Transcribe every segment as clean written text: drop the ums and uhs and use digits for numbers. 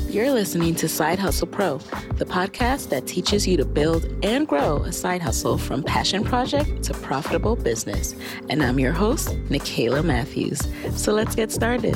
You're listening to Side Hustle Pro, the podcast that teaches you to build and grow a side hustle from passion project to profitable business. And I'm your host, Nikayla Matthews. So let's get started.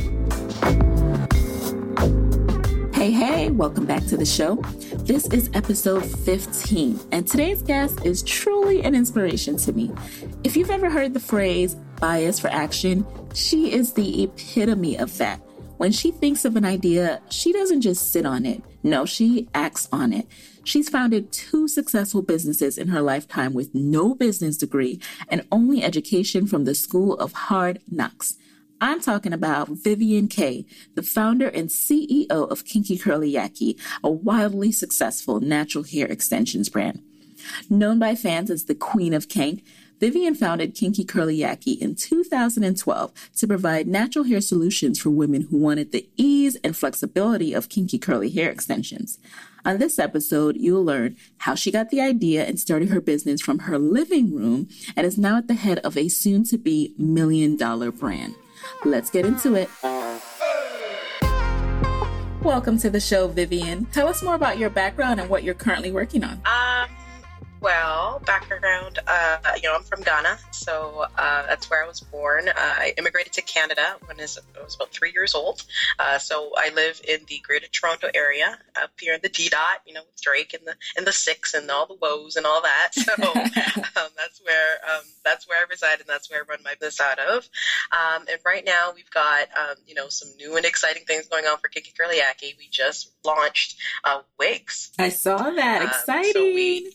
Hey, welcome back to the show. This is episode 15, and today's guest is truly an inspiration to me. If you've ever heard the phrase bias for action, she is the epitome of that. When she thinks of an idea, she doesn't just sit on it. No, she acts on it. She's founded 2 successful businesses in her lifetime with no business degree and only education from the School of Hard Knocks. I'm talking about Vivian Kaye, the founder and CEO of Kinky Curly Yaki, a wildly successful natural hair extensions brand. Known by fans as the Queen of Kink, Vivian founded Kinky Curly Yaki in 2012 to provide natural hair solutions for women who wanted the ease and flexibility of kinky curly hair extensions. On this episode, you'll learn how she got the idea and started her business from her living room and is now at the head of a soon-to-be million-dollar brand. Let's get into it. Welcome to the show, Vivian. Tell us more about your background and what you're currently working on. Background, I'm from Ghana, so that's where I was born. I immigrated to Canada when I was about 3 years old. So I live in the Greater Toronto area, up here in the D-Dot, with Drake and the Six and all the woes and all that. So that's where I reside, and that's where I run my business out of. And right now we've got some new and exciting things going on for Kinky Curly Yaki. We just launched wigs. I saw that. Exciting. So we,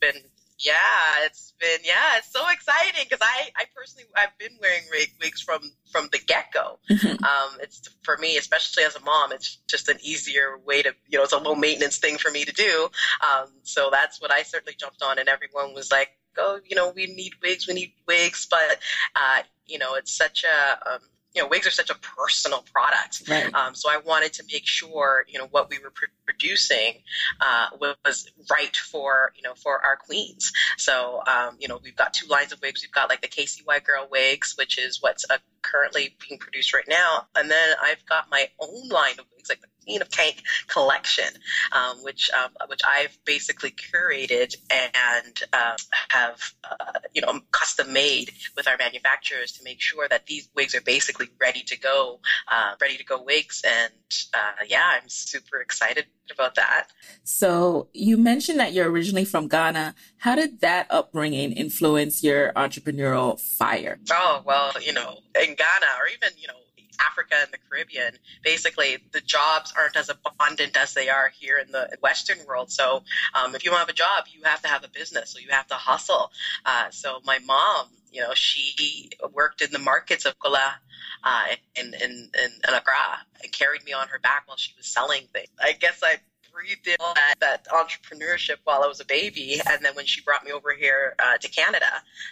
it's so exciting because I personally, I've been wearing wigs from the get-go. Mm-hmm. It's for me, especially as a mom, it's just an easier way to, it's a low maintenance thing for me to do. So that's what I certainly jumped on, and everyone was like, oh, we need wigs. But, it's such a, wigs are such a personal product. Right. So I wanted to make sure, what we were producing was right for our queens. So, we've got 2 lines of wigs. We've got like the KCY Girl wigs, which is what's currently being produced right now. And then I've got my own line of wigs, like the Queen of Kink collection, which I've basically curated and have custom made with our manufacturers to make sure that these wigs are basically ready to go wigs. And I'm super excited about that. So you mentioned that you're originally from Ghana. How did that upbringing influence your entrepreneurial fire? Oh, well, in Ghana or even, Africa and the Caribbean, basically the jobs aren't as abundant as they are here in the Western world. So if you want to have a job, you have to have a business. So you have to hustle. So my mom, she worked in the markets of Gola in Accra and carried me on her back while she was selling things. I guess I breathed in that entrepreneurship while I was a baby. And then when she brought me over here to Canada,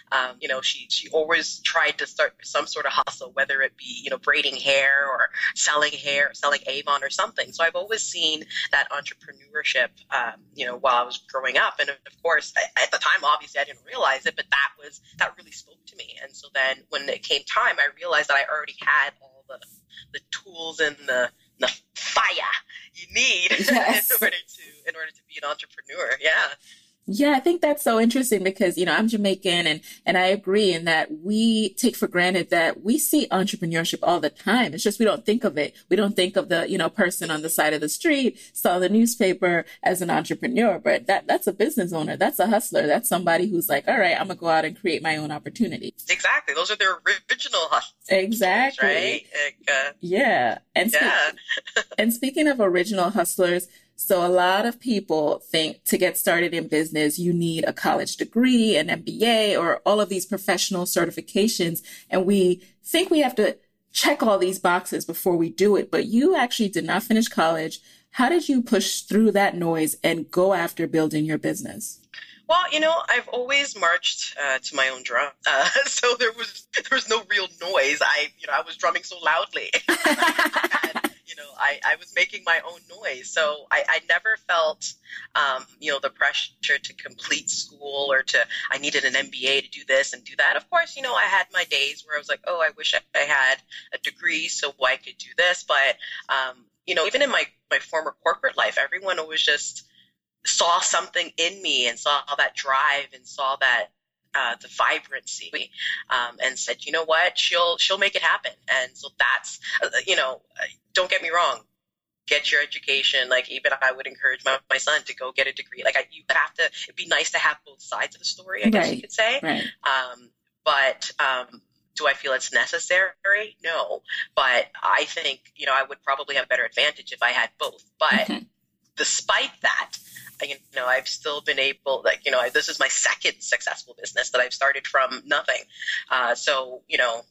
she always tried to start some sort of hustle, whether it be, braiding hair, selling Avon or something. So I've always seen that entrepreneurship, while I was growing up. And of course, at the time, obviously I didn't realize it, but that really spoke to me. And so then when it came time, I realized that I already had all the tools and the fire you need yes. in order to be an entrepreneur. Yeah. Yeah, I think that's so interesting because, I'm Jamaican and I agree in that we take for granted that we see entrepreneurship all the time. It's just we don't think of it. We don't think of the, person on the side of the street selling the newspaper as an entrepreneur, but that's a business owner. That's a hustler. That's somebody who's like, all right, I'm going to go out and create my own opportunities. Exactly. Those are their original hustlers. Exactly. Right? Yeah. And speaking of original hustlers, so a lot of people think to get started in business, you need a college degree, an MBA, or all of these professional certifications. And we think we have to check all these boxes before we do it. But you actually did not finish college. How did you push through that noise and go after building your business? Well, I've always marched to my own drum, so there was no real noise. I was drumming so loudly. I was making my own noise. So I never felt the pressure to complete school or I needed an MBA to do this and do that. Of course, I had my days where I was like, oh, I wish I had a degree so I could do this. But, even in my former corporate life, everyone always just saw something in me and saw that drive and saw that the vibrancy, and said, you know what, she'll make it happen. And so that's, don't get me wrong, get your education. Like, even I would encourage my son to go get a degree. Like, it'd be nice to have both sides of the story, I guess you could say. Right. But do I feel it's necessary? No. But I think, I would probably have a better advantage if I had both. But despite that, I've still been able, this is my second successful business that I've started from nothing. So,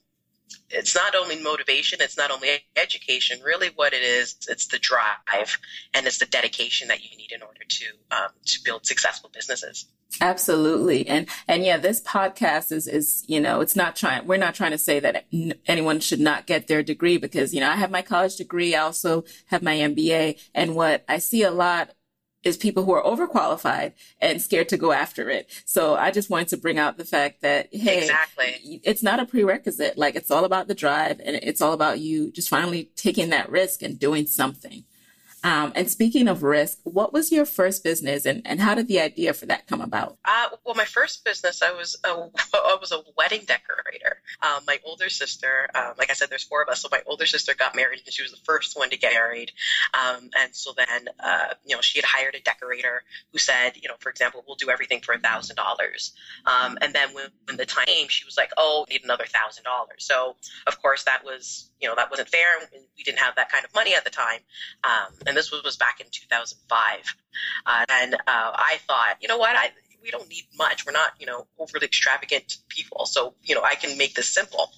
it's not only motivation, it's not only education. Really what it is, it's the drive and it's the dedication that you need in order to build successful businesses. Absolutely. And yeah, this podcast is, we're not trying to say that anyone should not get their degree, because, I have my college degree. I also have my MBA. And what I see a lot is people who are overqualified and scared to go after it. So I just wanted to bring out the fact that, hey, exactly, it's not a prerequisite. Like, it's all about the drive, and it's all about you just finally taking that risk and doing something. And speaking of risk, what was your first business, and how did the idea for that come about? Well, my first business, I was a wedding decorator. My older sister, like I said, there's four of us. So my older sister got married, and she was the first one to get married. And so then, she had hired a decorator who said, for example, we'll do everything for $1,000. And then when the time came, she was like, oh, we need another $1,000. So of course that was, that wasn't fair. We didn't have that kind of money at the time. And this was back in 2005. And I thought, you know what, we don't need much. We're not, overly extravagant people. So, I can make this simple.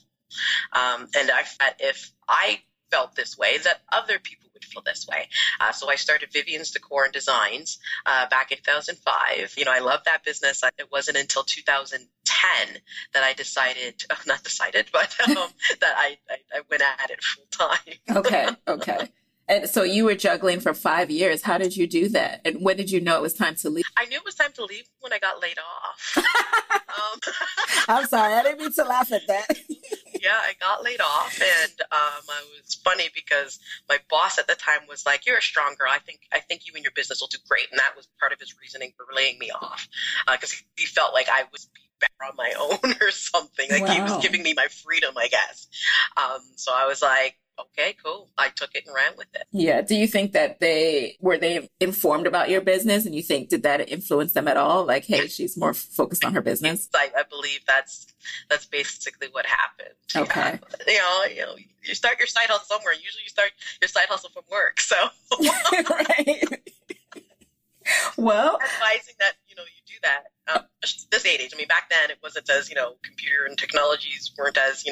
And I thought if I felt this way, that other people would feel this way. So I started Vivian's Decor and Designs back in 2005. I loved that business. It wasn't until 2010 that I decided, not decided, but that I went at it full time. Okay. And so you were juggling for 5 years. How did you do that? And when did you know it was time to leave? I knew it was time to leave when I got laid off. I'm sorry. I didn't mean to laugh at that. Yeah, I got laid off, and it's funny because my boss at the time was like, "You're a strong girl. I think you and your business will do great," and that was part of his reasoning for laying me off, because he felt like I was better on my own or something. Like, wow. He was giving me my freedom, I guess. So I was like, okay, cool. I took it and ran with it. Yeah. Do you think that they informed about your business, and you think, did that influence them at all? Like, hey, she's more focused on her business. I believe that's basically what happened. Okay. You start your side hustle somewhere. Usually you start your side hustle from work. So. Right. Well, advising that, you do that. This age, back then it wasn't as, computer and technologies weren't as,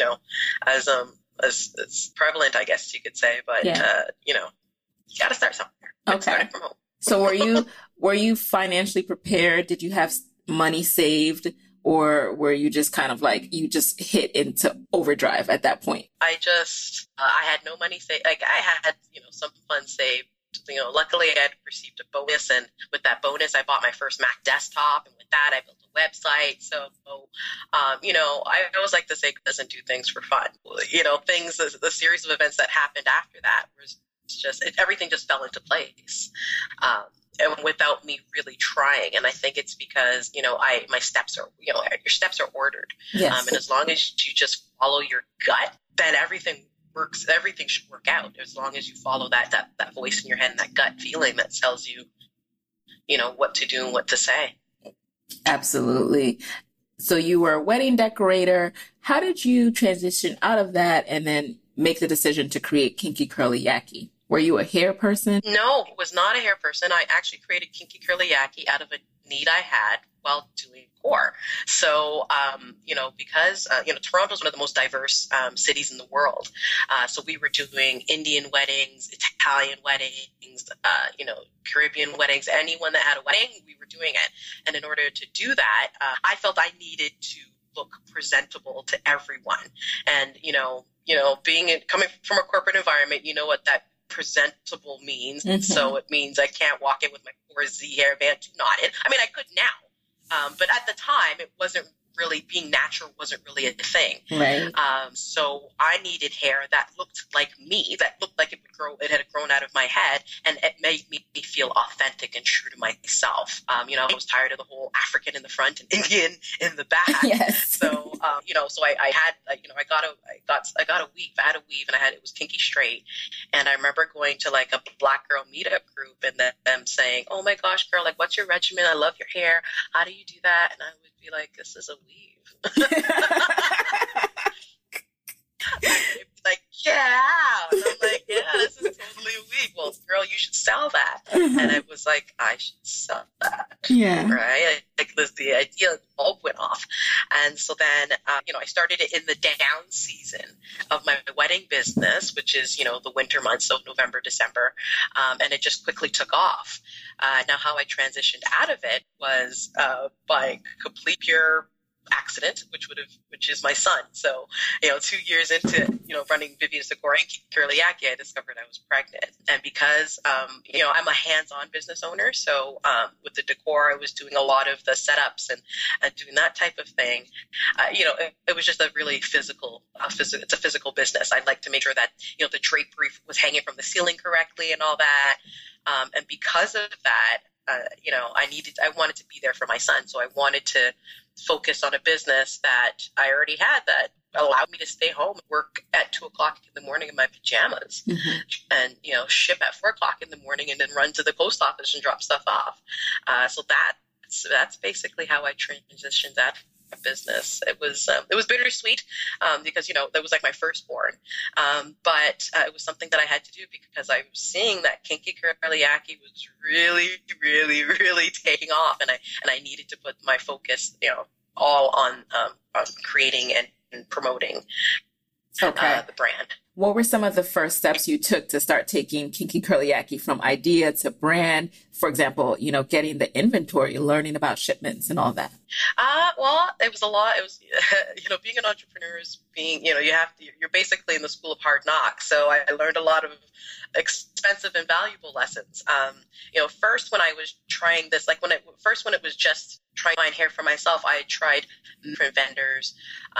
as prevalent, I guess you could say, but yeah. You got to start somewhere. Okay. Start from home. So were you financially prepared? Did you have money saved, or were you just kind of like, you just hit into overdrive at that point? I had no money saved. Like, I had, some funds saved. Luckily I had received a bonus, and with that bonus I bought my first Mac desktop, and with that I built a website. So, I always like to say, doesn't do things for fun. The series of events that happened after that was just, everything just fell into place. And without me really trying. And I think it's because, my steps are, your steps are ordered. Yes. And as long as you just follow your gut, then everything works. Everything should work out as long as you follow that voice in your head and that gut feeling that tells you, what to do and what to say. Absolutely. So you were a wedding decorator. How did you transition out of that and then make the decision to create Kinky Curly Yaki? Were you a hair person? No, was not a hair person. I actually created Kinky Curly Yaki out of a need I had while doing core. So, because, Toronto is one of the most diverse cities in the world. So we were doing Indian weddings, Italian weddings, Caribbean weddings. Anyone that had a wedding, we were doing it. And in order to do that, I felt I needed to look presentable to everyone. And, coming from a corporate environment, what that presentable means. So it means I can't walk in with my 4Z hairband too knotted. I mean, I could now, but at the time it wasn't really, being natural wasn't really a thing. Right. So I needed hair that looked like me, that looked like it had grown out of my head, and it made me feel authentic and true to myself. I was tired of the whole African in the front and Indian in the back. Yes. So, so I had, I got a weave. I had a weave, and it was kinky straight. And I remember going to like a Black girl meetup group, and them saying, "Oh my gosh, girl, like, what's your regimen? I love your hair. How do you do that?" And I would be like, "This is a weave." Like, yeah. And I'm like, yeah, this is totally a weave. Well, girl, you should sell that. And I was like, I should sell that. Yeah. Right? Like, the idea, the bulb went off. And so then, I started it in the down season of my wedding business, which is, the winter months, so November, December. And it just quickly took off. Now, how I transitioned out of it was by complete pure accident, which is my son. So, 2 years into, running Vivian's Decor and Curlyaki, I discovered I was pregnant. And because, I'm a hands-on business owner. So, with the decor, I was doing a lot of the setups and doing that type of thing. It was just a really physical, it's a physical business. I'd like to make sure that, the drapery was hanging from the ceiling correctly and all that. And because of that, I wanted to be there for my son. So I wanted to focus on a business that I already had that allowed me to stay home and work at 2:00 in the morning in my pajamas and, ship at 4:00 in the morning and then run to the post office and drop stuff off. So that's basically how I transitioned out of business. It was bittersweet because, that was like my firstborn. But it was something that I had to do because I was seeing that Kinky Curlyaki was really, really, really taking off. And I needed to put my focus, all on creating and promoting the brand. What were some of the first steps you took to start taking Kinky Curlyaki from idea to brand? For example, getting the inventory, learning about shipments and all that. Well, it was a lot. It was, being an entrepreneur is being, you're basically in the school of hard knocks. So I learned a lot of expensive and valuable lessons. First when I was trying this, like when it was just trying to find hair for myself, I had tried different vendors,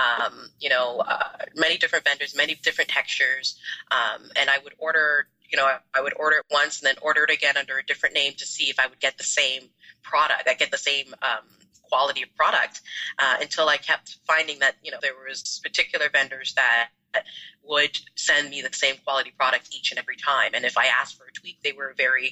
many different vendors, many different textures. And I would order, I would order it once and then order it again under a different name to see if I would get the same product. I get the same quality of product until I kept finding that, there was particular vendors that would send me the same quality product each and every time. And if I asked for a tweak, they were very,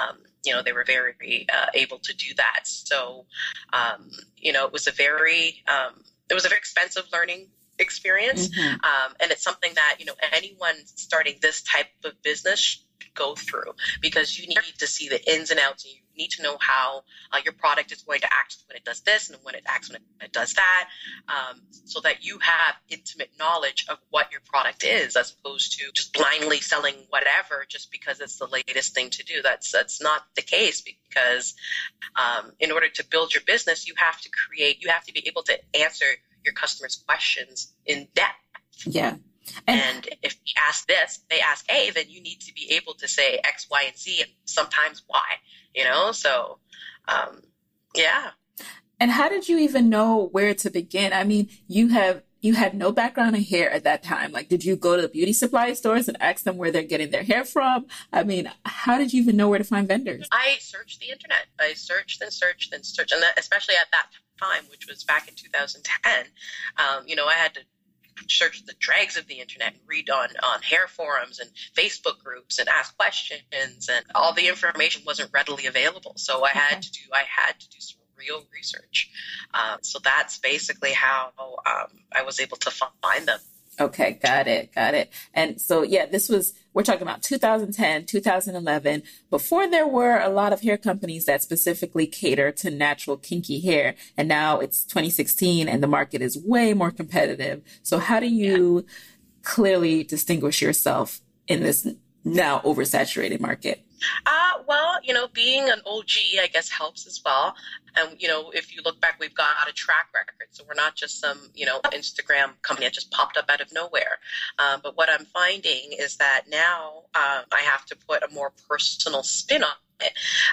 able to do that. So, it was a very expensive learning experience. And it's something that, anyone starting this type of business should go through because you need to see the ins and outs. And you need to know how your product is going to act when it does this and when it acts when it does that, so that you have intimate knowledge of what your product is, as opposed to just blindly selling whatever just because it's the latest thing to do. That's not the case, because in order to build your business, you have to be able to answer your customers' questions in depth. Yeah. And if we ask this, they ask A, then you need to be able to say X, Y, and Z, and sometimes Y, So, yeah. And how did you even know where to begin? I mean, you had no background in hair at that time. Like, did you go to the beauty supply stores and ask them where they're getting their hair from? I mean, how did you even know where to find vendors? I searched the internet. I searched and searched and searched. And that, especially at that time, which was back in 2010, I had to search the dregs of the internet and read on hair forums and Facebook groups and ask questions, and all the information wasn't readily available. So I had to do some real research. So that's basically how I was able to find them. Okay, got it. And so, we're talking about 2010, 2011, before there were a lot of hair companies that specifically cater to natural kinky hair. And now it's 2016 and the market is way more competitive. So how do you clearly distinguish yourself in this now oversaturated market? Well, being an OG, I guess, helps as well. And, if you look back, we've got a track record. So we're not just some, Instagram company that just popped up out of nowhere. But what I'm finding is that now I have to put a more personal spin on it.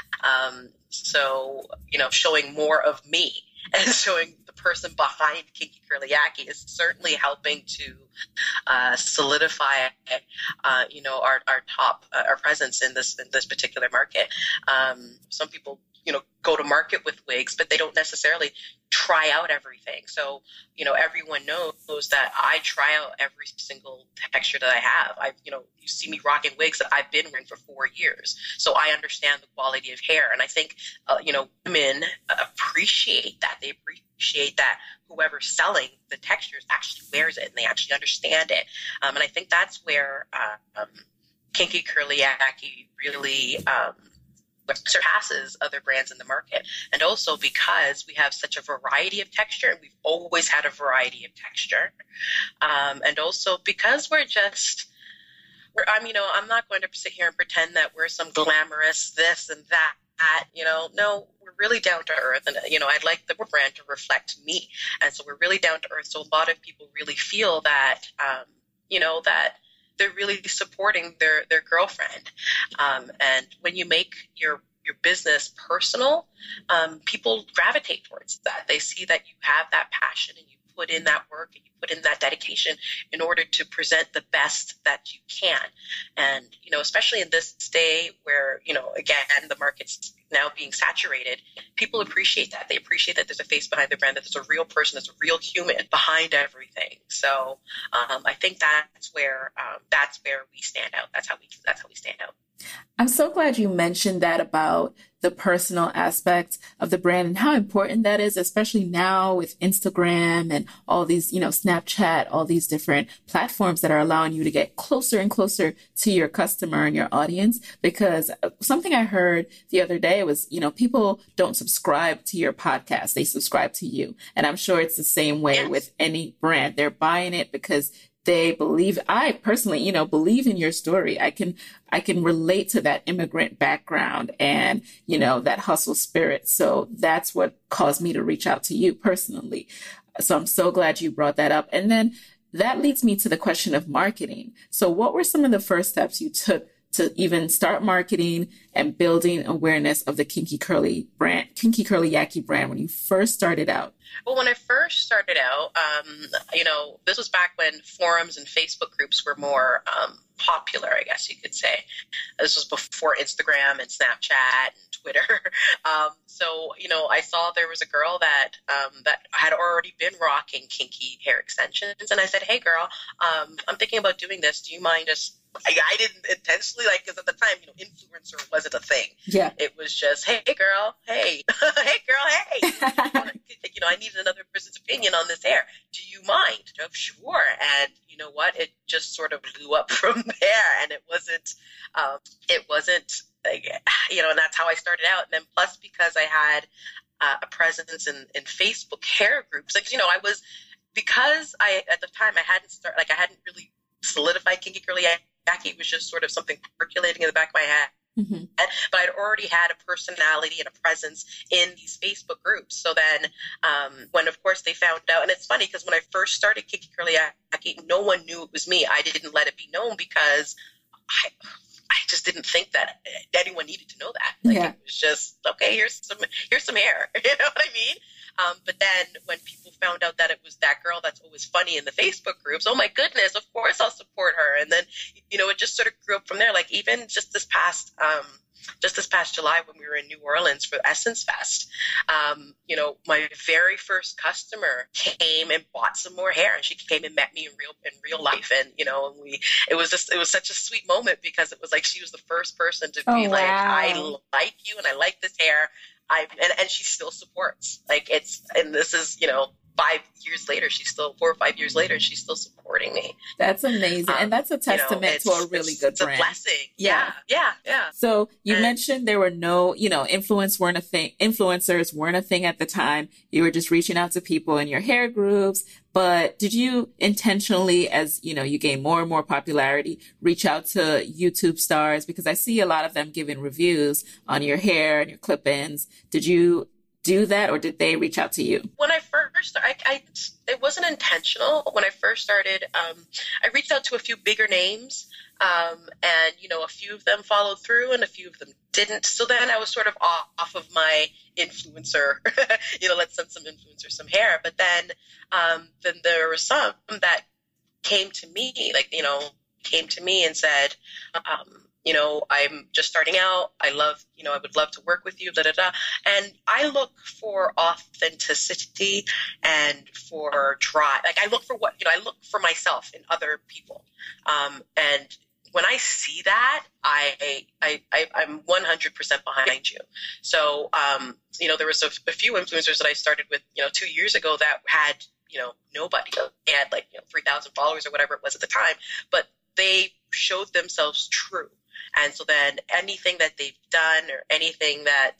So, showing more of me and showing the person behind Kinky Curly Yaki is certainly helping to solidify, our presence in this particular market. Some people, go to market with wigs, but they don't necessarily try out everything. So, everyone knows that I try out every single texture that I have. You see me rocking wigs that I've been wearing for 4 years. So I understand the quality of hair. And I think, women appreciate that. They appreciate that whoever's selling the textures actually wears it and they actually understand it. And I think that's where Kinky Curly Yaki really surpasses other brands in the market. And also because we have such a variety of texture, and we've always had a variety of texture. And also because I'm not going to sit here and pretend that we're some glamorous this and that. No, we're really down to earth. And, I'd like the brand to reflect me. And so we're really down to earth. So a lot of people really feel that, that they're really supporting their girlfriend. And when you make your business personal, people gravitate towards that. They see that you have that passion and you put in that work and you put in that dedication in order to present the best that you can. And, especially in this day where, again, the market's now being saturated, people appreciate that. They appreciate that there's a face behind the brand, that there's a real person, there's a real human behind everything. So I think that's where we stand out. That's how we stand out. I'm so glad you mentioned that about the personal aspect of the brand and how important that is, especially now with Instagram and all these, Snapchat, all these different platforms that are allowing you to get closer and closer to your customer and your audience. Because something I heard the other day was, people don't subscribe to your podcast. They subscribe to you. And I'm sure it's the same way with any brand. They're buying it because they believe. I personally, believe in your story. I can relate to that immigrant background and, that hustle spirit. So that's what caused me to reach out to you personally. So I'm so glad you brought that up. And then that leads me to the question of marketing. So what were some of the first steps you took to even start marketing and building awareness of the Kinky Curly Yaki brand when you first started out? Well, when I first started out, this was back when forums and Facebook groups were more popular, I guess you could say. This was before Instagram and Snapchat and Twitter. So, I saw there was a girl that had already been rocking kinky hair extensions. And I said, hey, girl, I'm thinking about doing this. Do you mind just... I didn't intentionally, because at the time, influencer wasn't a thing. Yeah. It was just, hey, girl, hey. Hey, girl, hey. I needed another person's opinion on this hair. Do you mind? Oh, sure. And you know what? It just sort of blew up from there. And it wasn't and that's how I started out. And then plus because I had a presence in Facebook hair groups, at the time I hadn't really solidified Kinky Curly Yaki. It was just sort of something percolating in the back of my head. Mm-hmm. But I'd already had a personality and a presence in these Facebook groups. So then when, of course, they found out, and it's funny because when I first started Kinky Curly Yaki, no one knew it was me. I didn't let it be known because I just didn't think that anyone needed to know that. It was just, okay, here's some hair. You know what I mean? But then when people found out that it was that girl that's always funny in the Facebook groups, oh my goodness, of course I'll support her. And then, it just sort of grew up from there. Like even just this past July when we were in New Orleans for Essence Fest, my very first customer came and bought some more hair, and she came and met me in real life. And, it was such a sweet moment because it was like she was the first person to be like, I like you and I like this hair. And she still supports. And this is, 5 years later, 4 or 5 years later, she's still supporting me. That's amazing. And that's a testament to a really good brand. It's a blessing. Yeah. So you mentioned there were no, influencers weren't a thing at the time. You were just reaching out to people in your hair groups, But did you intentionally, as you know, you gain more and more popularity, reach out to YouTube stars? Because I see a lot of them giving reviews on your hair and your clip-ins. Did you do that, or did they reach out to you? When I first, it wasn't intentional. When I first started, I reached out to a few bigger names, and a few of them followed through, and a few of them didn't. So then I was sort of off of my influencer, let's send some influencers some hair. But then there were some that came to me, and said, I'm just starting out. I would love to work with you, da, da, da. And I look for authenticity and for drive. Like I look for myself in other people. And when I see that, I'm 100% behind you. So, there was a few influencers that I started with, 2 years ago that had, nobody. They had 3,000 followers or whatever it was at the time, but they showed themselves true. And so then anything that they've done or anything that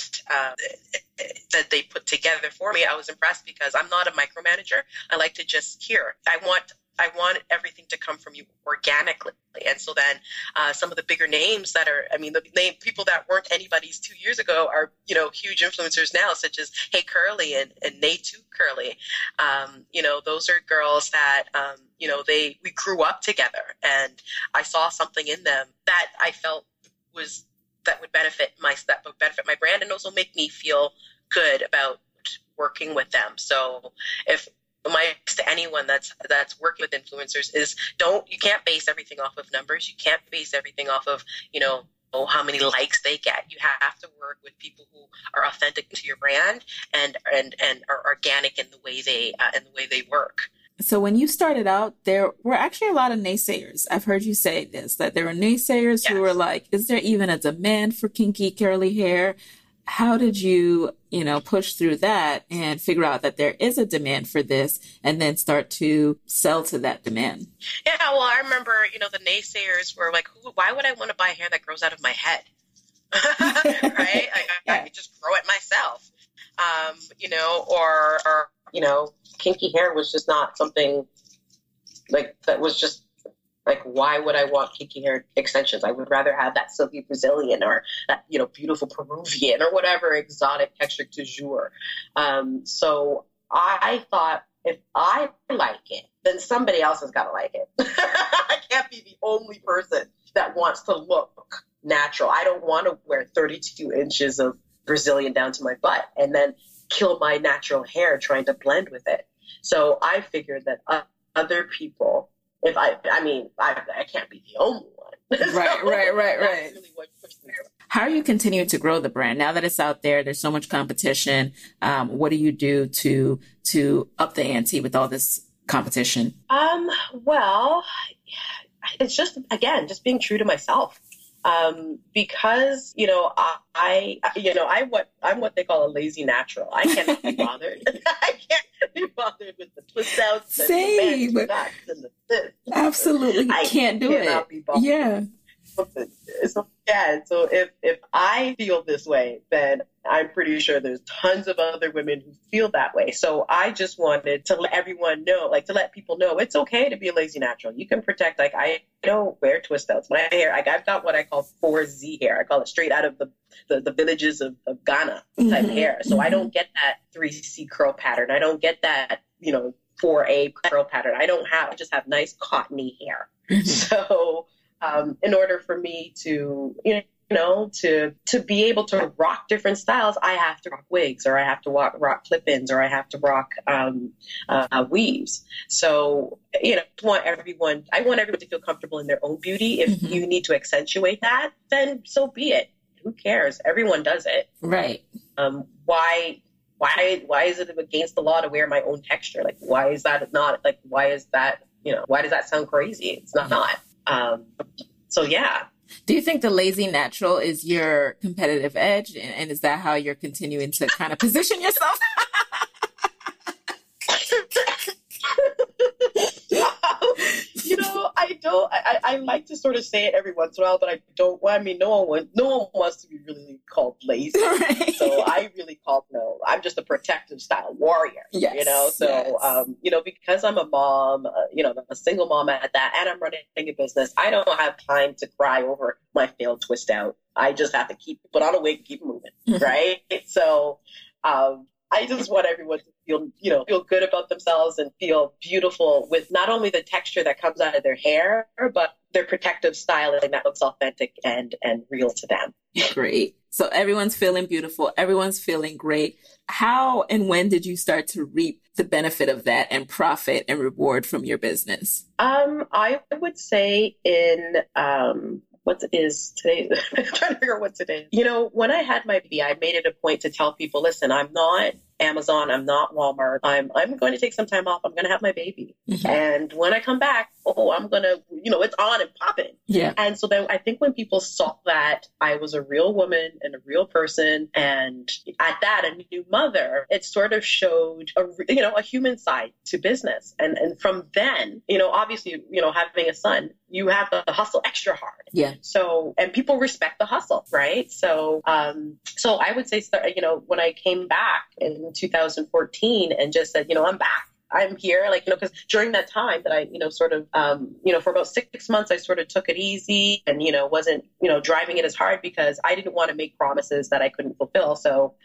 they put together for me, I was impressed because I'm not a micromanager. I like to just hear. I want everything to come from you organically. And so then some of the bigger names the people that weren't anybody's 2 years ago are, huge influencers now, such as Hey Curly and Natu Curly. Those are girls that, we grew up together, and I saw something in them that I felt that would benefit my brand and also make me feel good about working with them. So if my advice to anyone that's working with influencers is you can't base everything off of numbers. You can't base everything off of, how many likes they get. You have to work with people who are authentic to your brand and are organic in the way they work. So when you started out, there were actually a lot of naysayers. I've heard you say this, that there were naysayers who were like, is there even a demand for kinky curly hair? How did you, push through that and figure out that there is a demand for this and then start to sell to that demand? Yeah, well, I remember, the naysayers were like, why would I want to buy hair that grows out of my head? Right? I could just grow it myself. Or kinky hair was just not something that was just why would I want kinky hair extensions? I would rather have that silky Brazilian or that, beautiful Peruvian or whatever exotic texture du jour. So I thought if I like it, then somebody else has got to like it. I can't be the only person that wants to look natural. I don't want to wear 32 inches of Brazilian down to my butt and then kill my natural hair trying to blend with it. So I figured that other people, I can't be the only one. Right. Really what pushed me. How are you continuing to grow the brand now that it's out there? There's so much competition. What do you do to up the ante with all this competition? Well, it's just being true to myself. Because, I'm what they call a lazy natural. I cannot be bothered. I can't be bothered with the twist outs and Same. the backs and the this. Absolutely. I can't do it. Be bothered. Yeah. So if I feel this way, then I'm pretty sure there's tons of other women who feel that way. So I just wanted to let everyone know, to let people know it's okay to be a lazy natural. You can protect, I don't wear twist outs. My hair, I've got what I call 4Z hair. I call it straight out of the villages of Ghana type hair. So I don't get that 3C curl pattern. I don't get that, 4A curl pattern. I just have nice cottony hair. So in order for me to, to be able to rock different styles, I have to rock wigs, or I have to rock clip-ins, or I have to rock weaves. So, I want everyone to feel comfortable in their own beauty. If you need to accentuate that, then so be it. Who cares? Everyone does it. Right. Why is it against the law to wear my own texture? Why is that not, why is that, why does that sound crazy? It's not. So yeah. Do you think the lazy natural is your competitive edge? And is that how you're continuing to kind of position yourself? I don't. I like to sort of say it every once in a while, but I don't. Well, I mean, no one wants to be really called lazy. Right. So I really call I'm just a protective style warrior. Yes. You know. So because I'm a mom, I'm a single mom at that, and I'm running a business. I don't have time to cry over my failed twist out. I just have to put on a wig and keep moving. Right. So. I just want everyone to feel good about themselves and feel beautiful with not only the texture that comes out of their hair, but their protective styling that looks authentic and real to them. Great. So everyone's feeling beautiful. Everyone's feeling great. How and when did you start to reap the benefit of that and profit and reward from your business? I would say in, what is today? I'm trying to figure out what today is. When I had my baby, I made it a point to tell people, listen, I'm not Amazon. I'm not Walmart. I'm going to take some time off. I'm going to have my baby. Mm-hmm. And when I come back, I'm going to, it's on and popping. Yeah. And so then I think when people saw that I was a real woman and a real person, and at that, a new mother, it sort of showed a human side to business. And from then, obviously, having a son, you have to hustle extra hard. Yeah. So, and people respect the hustle, right? So I would say, when I came back in 2014 and just said, I'm back. I'm here, because during that time that I, for about 6 months, I sort of took it easy and, wasn't, driving it as hard because I didn't want to make promises that I couldn't fulfill. So,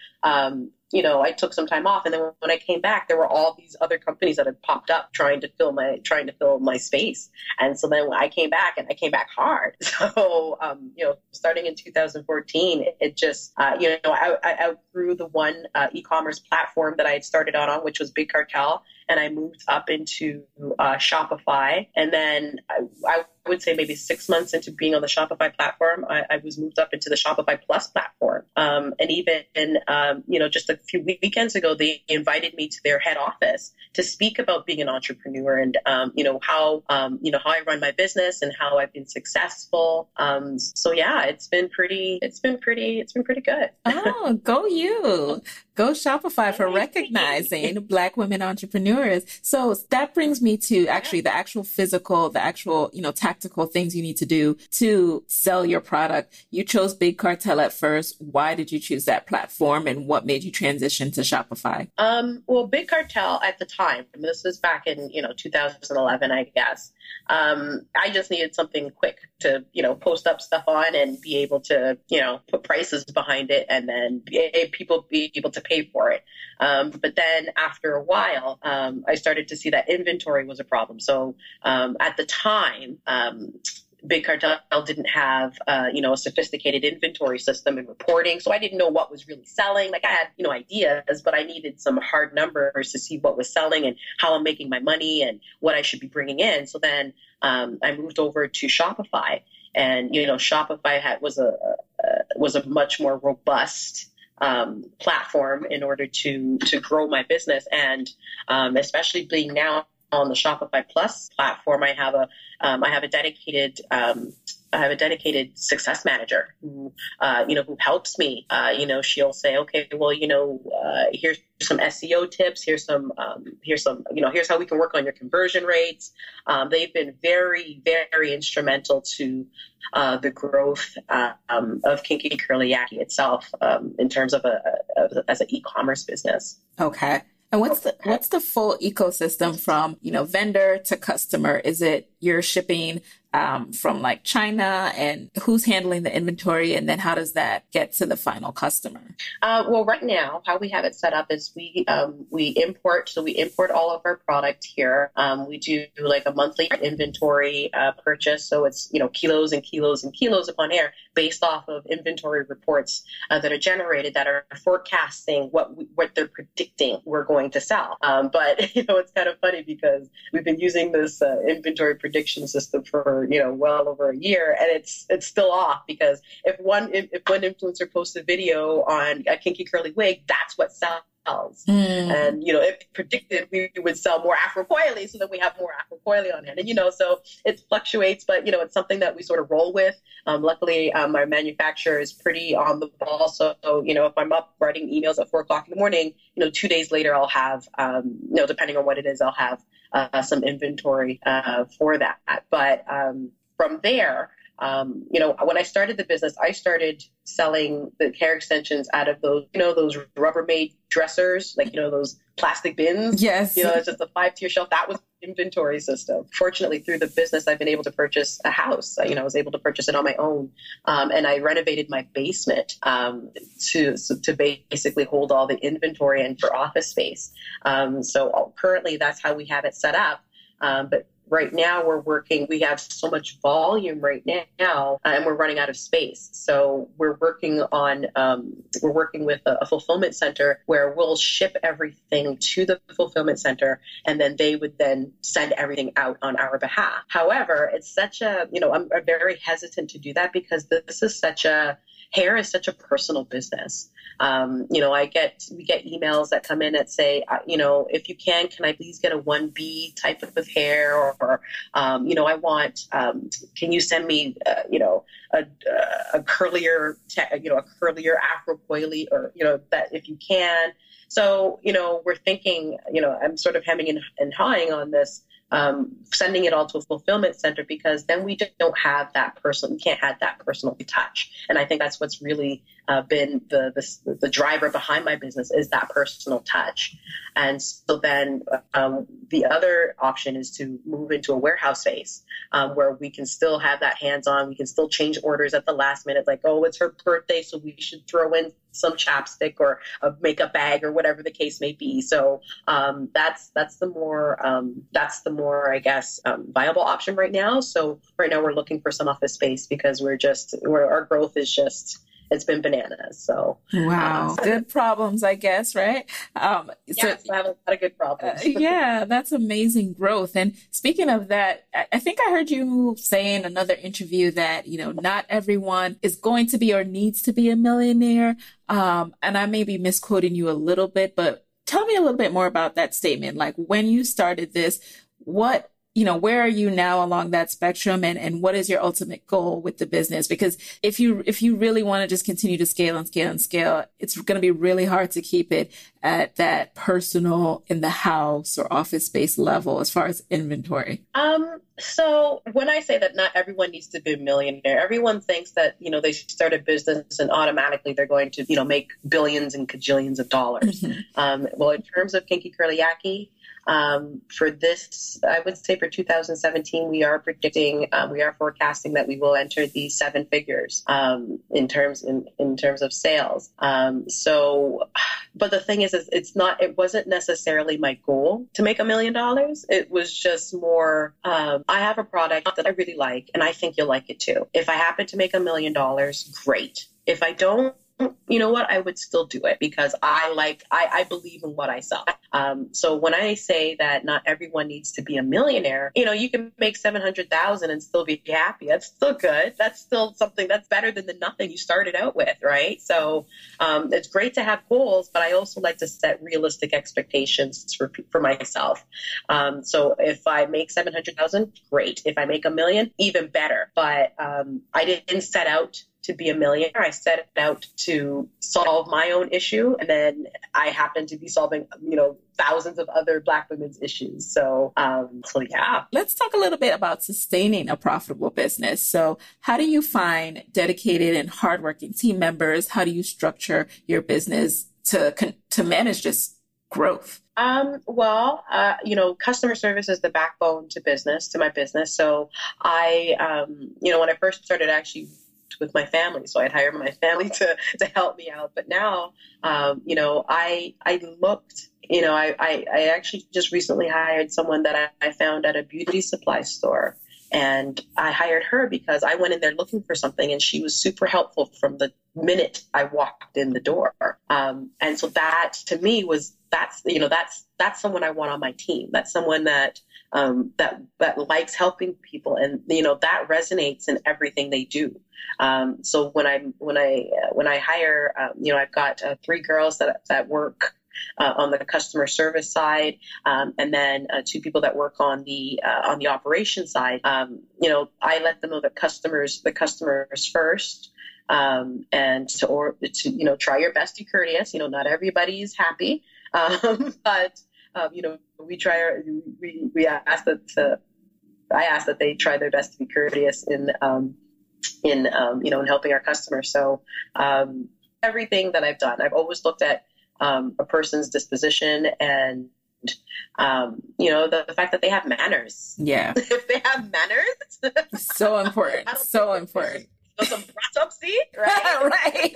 I took some time off, and then when I came back, there were all these other companies that had popped up trying to fill my space. And so then when I came back, and I came back hard. So, starting in 2014, it just, I outgrew the one e-commerce platform that I had started out on, which was Big Cartel, and I moved up into Shopify. And then I would say maybe 6 months into being on the Shopify platform, I was moved up into the Shopify Plus platform. And even, just a few weekends ago, they invited me to their head office to speak about being an entrepreneur and, how I run my business and how I've been successful. So yeah, it's been pretty good. Oh, go you. Go Shopify for recognizing Black women entrepreneurs. So that brings me to actually the actual physical, tactical things you need to do to sell your product. You chose Big Cartel at first. Why did you choose that platform, and what made you transition to Shopify? Well, Big Cartel at the time, this was back in, 2011, I guess. I just needed something quick to, post up stuff on and be able to, put prices behind it, and then people be able to pay for it. But then after a while, I started to see that inventory was a problem. So at the time, Big Cartel didn't have, a sophisticated inventory system and reporting. So I didn't know what was really selling. I had, ideas, but I needed some hard numbers to see what was selling and how I'm making my money and what I should be bringing in. So then I moved over to Shopify, and, Shopify was a much more robust platform in order to grow my business. And especially being now on the Shopify Plus platform, I have a dedicated success manager who helps me. She'll say, okay, well, here's some SEO tips. Here's how we can work on your conversion rates. They've been very, very instrumental to the growth of Kinky Curly Yaki itself in terms of as an e-commerce business. Okay. And what's the full ecosystem from, vendor to customer? Is it you're shipping from like China, and who's handling the inventory? And then how does that get to the final customer? Well, right now, how we have it set up is we import. So we import all of our product here. We do like a monthly inventory purchase. So it's, kilos and kilos and kilos upon air based off of inventory reports that are generated that are forecasting what they're predicting we're going to sell. But, it's kind of funny because we've been using this inventory prediction system for, well over a year, and it's still off because if one influencer posts a video on a kinky curly wig, that's what sells. sells. And, it predicted we would sell more Afro-Coily, so that we have more Afro-Coily on hand. And, so it fluctuates, but, it's something that we sort of roll with. Luckily, our manufacturer is pretty on the ball. So, if I'm up writing emails at 4:00 in the morning, 2 days later, I'll have, depending on what it is, I'll have some inventory for that. But from there, when I started the business, I started selling the hair extensions out of those, those Rubbermaid dressers, like, those plastic bins. Yes. It's just a 5-tier shelf. That was the inventory system. Fortunately, through the business, I've been able to purchase a house. I was able to purchase it on my own. And I renovated my basement to basically hold all the inventory and for office space. So currently, that's how we have it set up. But right now we have so much volume right now, and we're running out of space. So we're working with a fulfillment center where we'll ship everything to the fulfillment center, and then they would then send everything out on our behalf. However, it's such I'm very hesitant to do that because hair is such a personal business. We get emails that come in that say, if you can I please get a 1B type of hair, or I want, can you send me, a curlier, a curlier Afro-Coily, or, that if you can. So, we're thinking, I'm sort of hemming and hawing on this, sending it all to a fulfillment center, because then we just don't have that we can't have that personal touch. And I think that's what's really been the driver behind my business, is that personal touch. And so then the other option is to move into a warehouse space where we can still have that hands-on. We can still change orders at the last minute, like, oh, it's her birthday, so we should throw in some chapstick or a makeup bag or whatever the case may be. So that's the more I guess viable option right now. So right now we're looking for some office space because our growth is just, it's been bananas. So wow, good problems, I guess, right? Yes, I have a lot of good problems. Yeah, that's amazing growth. And speaking of that, I think I heard you say in another interview that not everyone is going to be or needs to be a millionaire. And I may be misquoting you a little bit, but tell me a little bit more about that statement. Like, when you started this, where are you now along that spectrum, and what is your ultimate goal with the business? Because if you really want to just continue to scale and scale and scale, it's going to be really hard to keep it at that personal in the house or office space level as far as inventory. So when I say that not everyone needs to be a millionaire, everyone thinks that, they start a business and automatically they're going to, make billions and cajillions of dollars. Mm-hmm. Well, in terms of Kinky Curly Yaki, for this, I would say for 2017, we are forecasting that we will enter the 7 figures in terms of sales. But the thing is it wasn't necessarily my goal to make $1 million. It was just more, I have a product that I really like, and I think you'll like it too. If I happen to make $1 million, great. If I don't, you know what, I would still do it because I believe in what I sell. So when I say that not everyone needs to be a millionaire, you can make 700,000 and still be happy. That's still good. That's still something that's better than the nothing you started out with, right? So it's great to have goals, but I also like to set realistic expectations for myself. So if I make 700,000, great. If I make $1 million, even better. But I didn't set out to be a millionaire. I set out to solve my own issue, and then I happen to be solving, thousands of other Black women's issues. So yeah. Let's talk a little bit about sustaining a profitable business. So how do you find dedicated and hardworking team members? How do you structure your business to manage this growth? Customer service is the backbone to my business. So I, when I first started actually with my family, so I'd hire my family to help me out. But now, I looked, I actually just recently hired someone that I found at a beauty supply store. And I hired her because I went in there looking for something, and she was super helpful from the minute I walked in the door. And so that to me that's someone I want on my team. That's someone that likes helping people, and that resonates in everything they do. So when I hire, I've got 3 girls that work on the customer service side, and then 2 people that work on the operations side. I let them know that the customers first, and to try your best to be courteous. Not everybody is happy, but we ask that. I ask that they try their best to be courteous in helping our customers. So everything that I've done, I've always looked at a person's disposition and the fact that they have manners. Yeah. If they have manners, so important. So important. Some see, right?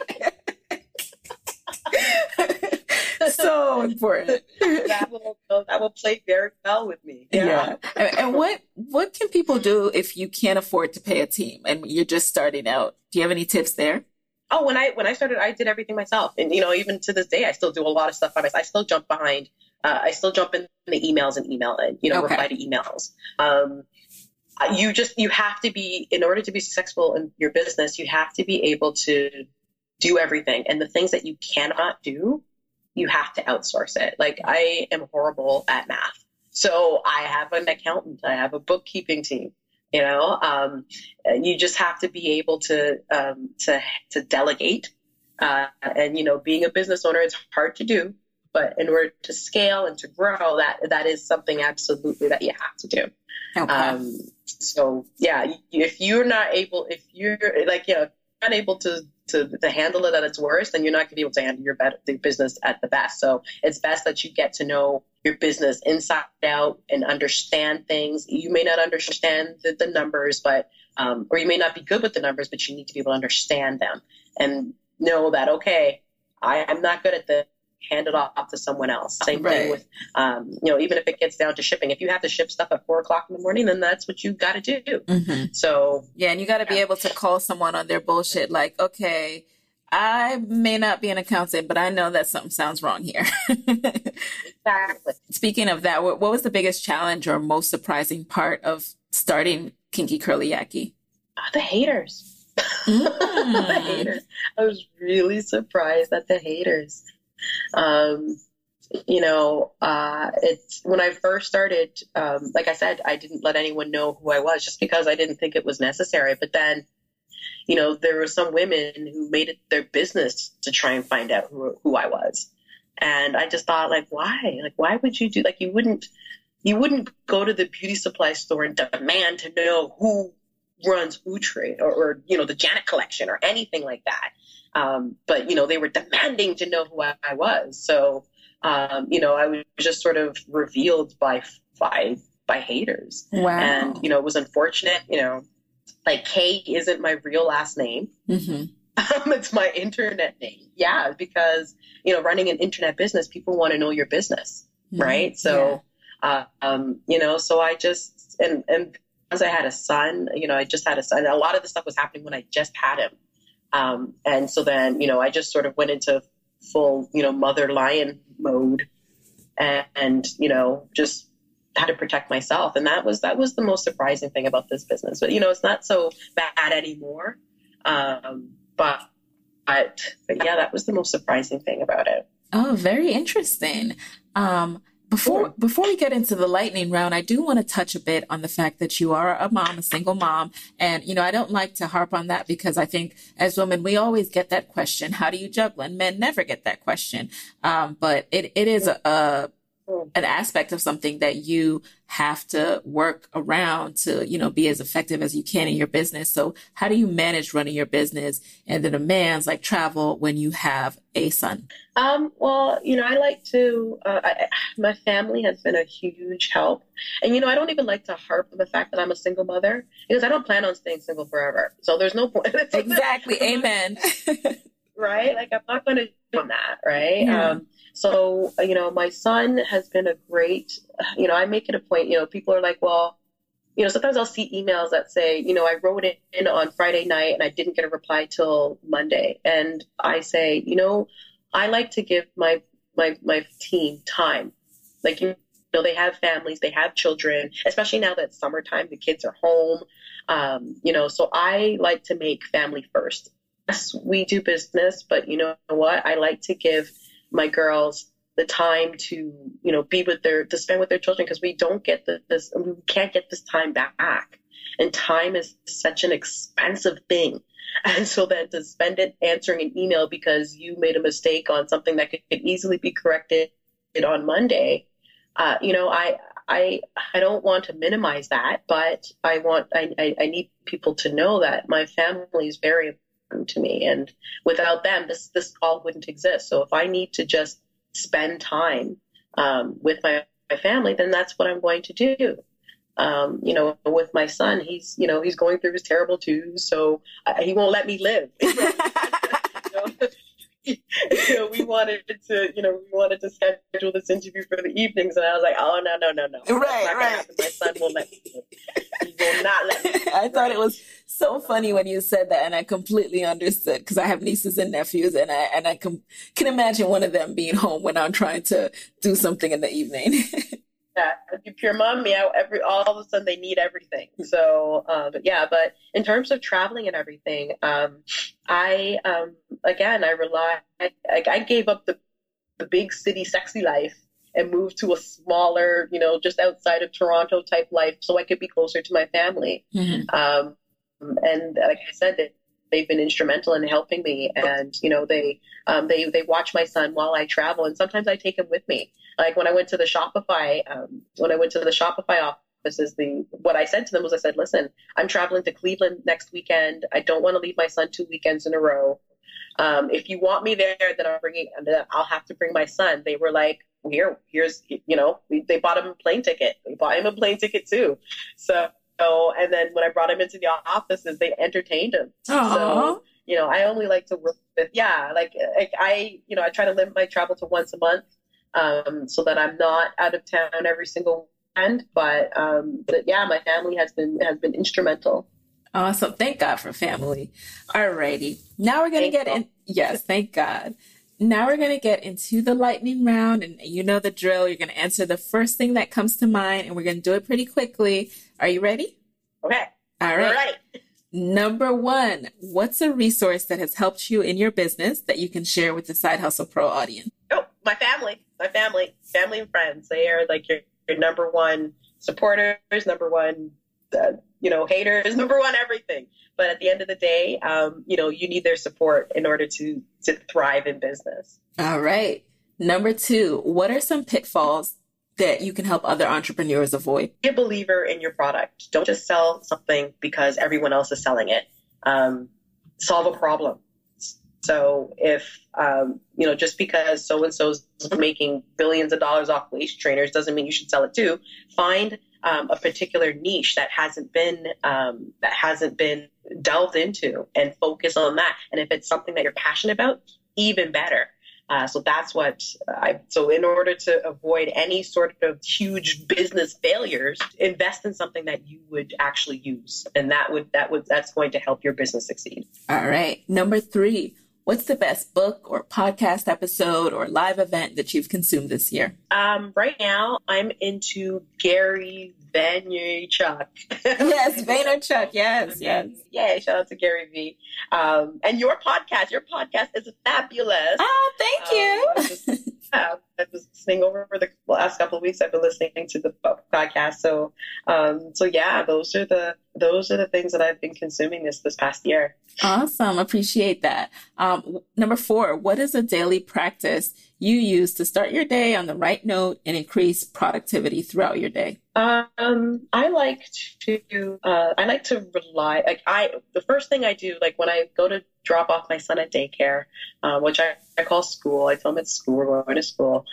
Right. So important. That will play very well with me. Yeah. And what can people do if you can't afford to pay a team and you're just starting out? Do you have any tips there? Oh, when I started, I did everything myself, and even to this day, I still do a lot of stuff by myself. I still jump behind. I still jump in the emails and email and reply to emails. You have to be, in order to be successful in your business, you have to be able to do everything, and the things that you cannot do, you have to outsource it. Like, I am horrible at math, so I have an accountant. I have a bookkeeping team. You just have to be able to delegate. And being a business owner, it's hard to do, but in order to scale and to grow, that is something absolutely that you have to do. Okay. So yeah, if you're not able to handle it at its worst, then you're not going to be able to handle your business at the best. So it's best that you get to know your business inside out and understand things. You may not understand the numbers, but or you may not be good with the numbers, but you need to be able to understand them and know that, okay, I'm not good at this. Hand it off to someone else. Same thing with, even if it gets down to shipping. If you have to ship stuff at 4:00 in the morning, then that's what you got to do. Mm-hmm. So yeah, and you got to be able to call someone on their bullshit. Like, okay, I may not be an accountant, but I know that something sounds wrong here. Exactly. Speaking of that, what was the biggest challenge or most surprising part of starting Kinky Curly Yaki? The haters. The haters. I was really surprised at the haters. It's when I first started, like I said, I didn't let anyone know who I was just because I didn't think it was necessary. But then, there were some women who made it their business to try and find out who I was. And I just thought, like, why? Like, why would you do, like, you wouldn't go to the beauty supply store and demand to know who runs Outre or the Janet collection or anything like that. But they were demanding to know who I was. So, I was just sort of revealed by haters. Wow. And, it was unfortunate, like Kay isn't my real last name. Mm-hmm. It's my internet name. Yeah. Because, running an internet business, people want to know your business. Mm-hmm. Right. So, so I just, and as I had a son, I just had a son. A lot of the stuff was happening when I just had him. And so then, I just sort of went into full, mother lion mode and, just had to protect myself. And that was the most surprising thing about this business. But, it's not so bad anymore. But yeah, that was the most surprising thing about it. Oh, very interesting. Before we get into the lightning round, I do want to touch a bit on the fact that you are a single mom. And, I don't like to harp on that because I think as women, we always get that question. How do you juggle? And men never get that question. But it is an aspect of something that you have to work around to, be as effective as you can in your business. So how do you manage running your business and the demands like travel when you have a son? Well, I like to, my family has been a huge help. And, I don't even like to harp on the fact that I'm a single mother because I don't plan on staying single forever. So there's no point. Exactly. Amen. Right? Like, I'm not going to do that. Right. Yeah. So, my son has been a great, I make it a point, people are like, well, sometimes I'll see emails that say, I wrote it in on Friday night and I didn't get a reply till Monday. And I say, I like to give my team time. Like, they have families, they have children, especially now that it's summertime, the kids are home. So I like to make family first. Yes, we do business, but you know what? I like to give my girls the time to, to spend with their children, because we don't get we can't get this time back. And time is such an expensive thing. And so then to spend it answering an email because you made a mistake on something that could easily be corrected on Monday, I don't want to minimize that, but I need people to know that my family is very important to me, and without them, this call wouldn't exist. So if I need to just spend time with my family, then that's what I'm going to do. With my son, he's going through his terrible twos, so he won't let me live. We wanted to schedule this interview for the evenings, and I was like, oh, no. Right. My son won't let me live. He will not let me live. I thought it was so funny when you said that, and I completely understood, because I have nieces and nephews, and I can imagine one of them being home when I'm trying to do something in the evening. Yeah, you pure mom me out all of a sudden they need everything. So, but in terms of traveling and everything, I gave up the big city sexy life and moved to a smaller, just outside of Toronto type life so I could be closer to my family. Mm-hmm. And like I said, they've been instrumental in helping me, and they watch my son while I travel, and sometimes I take him with me. Like when I went to the Shopify offices, what I said to them was, I said, listen, I'm traveling to Cleveland next weekend. I don't want to leave my son 2 weekends in a row. If you want me there, then I'll have to bring my son. They were like, here's they bought him a plane ticket. We bought him a plane ticket too. So, and then when I brought him into the offices, they entertained him. Aww. So, I only like to work with, I try to limit my travel to once a month, so that I'm not out of town every single weekend. But my family has been instrumental. Awesome. Thank God for family. Alrighty. Now we're going to get in. Yes, thank God. Now we're going to get into the lightning round, and you know the drill. You're going to answer the first thing that comes to mind, and we're going to do it pretty quickly. Are you ready? Okay. All right. Ready. Number 1, what's a resource that has helped you in your business that you can share with the Side Hustle Pro audience? Oh, my family and friends. They are like your number one supporters, number one, haters, number one, everything. But at the end of the day, you need their support in order to thrive in business. All right. Number 2, what are some pitfalls that you can help other entrepreneurs avoid? Be a believer in your product. Don't just sell something because everyone else is selling it. Solve a problem. So if, just because so-and-so's making billions of dollars off waist trainers doesn't mean you should sell it too. Find a particular niche that hasn't been delved into, and focus on that. And if it's something that you're passionate about, even better. So that's so in order to avoid any sort of huge business failures, invest in something that you would actually use. And that's going to help your business succeed. All right. Number 3, what's the best book or podcast episode or live event that you've consumed this year? Right now I'm into Gary Vaynerchuk. Yes, Vaynerchuk. Yes. Yeah, shout out to Gary V. And your podcast is fabulous. Oh, thank you. I've been listening over for the last couple of weeks. I've been listening to the podcast. So yeah, those are the things that I've been consuming this past year. Awesome. Appreciate that. Number 4, what is a daily practice you use to start your day on the right note and increase productivity throughout your day? I like to rely, the first thing I do, like when I go to drop off my son at daycare, which I call school. I tell him it's school, we're going to school.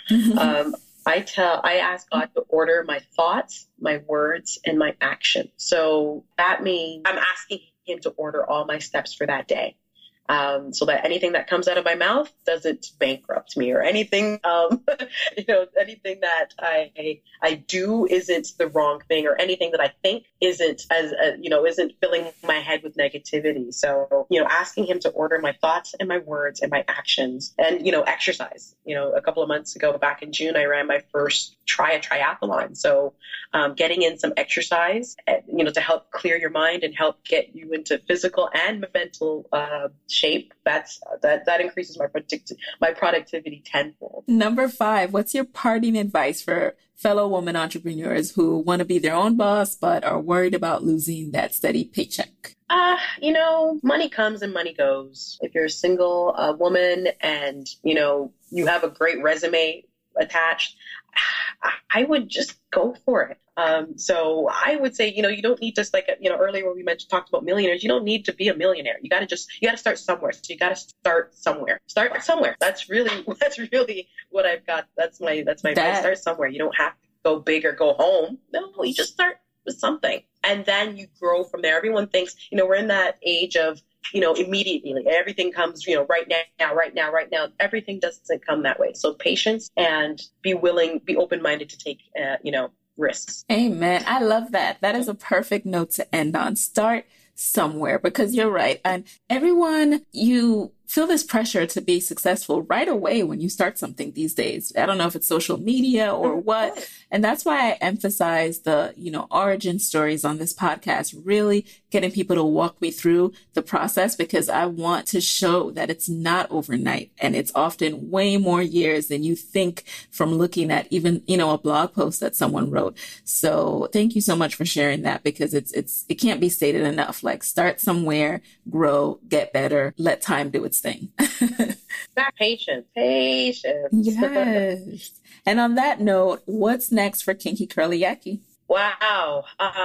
I ask God to order my thoughts, my words, and my action. So that means I'm asking him to order all my steps for that day. So that anything that comes out of my mouth doesn't bankrupt me, or anything, anything that I do isn't the wrong thing, or anything that I think isn't isn't filling my head with negativity. So, asking him to order my thoughts and my words and my actions, and, exercise. A couple of months ago, back in June, I ran my first triathlon. So, getting in some exercise, to help clear your mind and help get you into physical and mental shape, that increases my productivity tenfold. Number 5, what's your parting advice for fellow women entrepreneurs who want to be their own boss but are worried about losing that steady paycheck? Money comes and money goes. If you're a single woman and, you have a great resume attached, I would just go for it. So I would say, you don't need just earlier when we talked about millionaires, you don't need to be a millionaire. You got to start somewhere. So you got to start somewhere. Start somewhere. That's really what I've got. That's my advice. Start somewhere. You don't have to go big or go home. No, you just start with something. And then you grow from there. Everyone thinks, we're in that age of, immediately everything comes, right now. Everything doesn't come that way. So patience and be open-minded to take, risks. Amen. I love that. That is a perfect note to end on. Start somewhere, because you're right. And everyone, you feel this pressure to be successful right away when you start something these days. I don't know if it's social media or what. And that's why I emphasize the, origin stories on this podcast, really getting people to walk me through the process, because I want to show that it's not overnight and it's often way more years than you think from looking at even, a blog post that someone wrote. So thank you so much for sharing that, because it can't be stated enough. Like, start somewhere, grow, get better, let time do its thing. Patience. Yes. And on that note, what's next for Kinky Curly Yaki? Wow.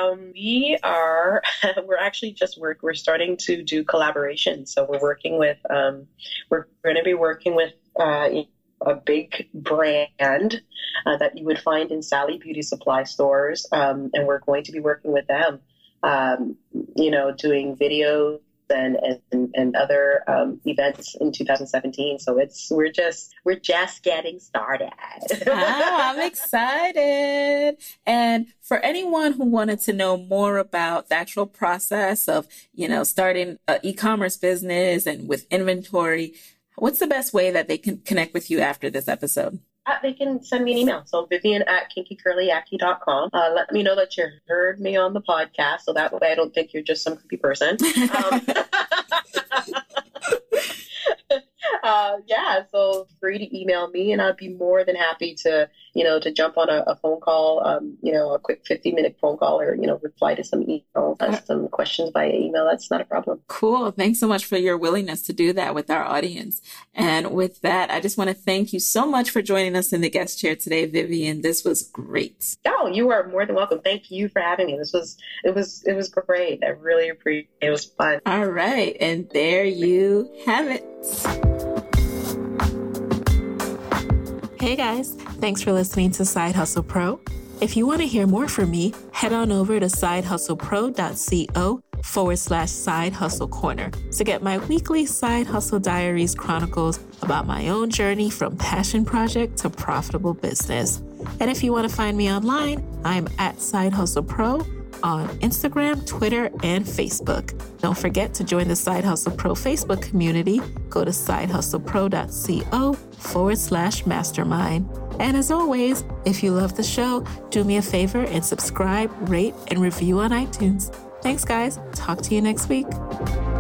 We're actually we're starting to do collaborations. So we're working with, we're going to be working with, a big brand that you would find in Sally Beauty Supply stores. And we're going to be working with them, doing videos and other events in 2017. So we're just getting started. I'm excited. And for anyone who wanted to know more about the actual process of, starting an e-commerce business and with inventory, what's the best way that they can connect with you after this episode? They can send me an email. So Vivian@kinkycurlyaki.com. Let me know that you heard me on the podcast, so that way I don't think you're just some creepy person. So free to email me, and I'd be more than happy to, to jump on a phone call, a quick 50-minute phone call, or, reply to some emails, some questions via email. That's not a problem. Cool. Thanks so much for your willingness to do that with our audience. And with that, I just want to thank you so much for joining us in the guest chair today, Vivian. This was great. Oh, you are more than welcome. Thank you for having me. It was great. I really appreciate it. It was fun. All right. And there you have it. Hey guys, thanks for listening to Side Hustle Pro. If you want to hear more from me, head on over to sidehustlepro.co/Side Hustle Corner to get my weekly Side Hustle Diaries chronicles about my own journey from passion project to profitable business. And if you want to find me online, I'm at Side Hustle Pro on Instagram, Twitter, and Facebook. Don't forget to join the Side Hustle Pro Facebook community. Go to sidehustlepro.co/mastermind. And as always, if you love the show, do me a favor and subscribe, rate, and review on iTunes. Thanks, guys. Talk to you next week.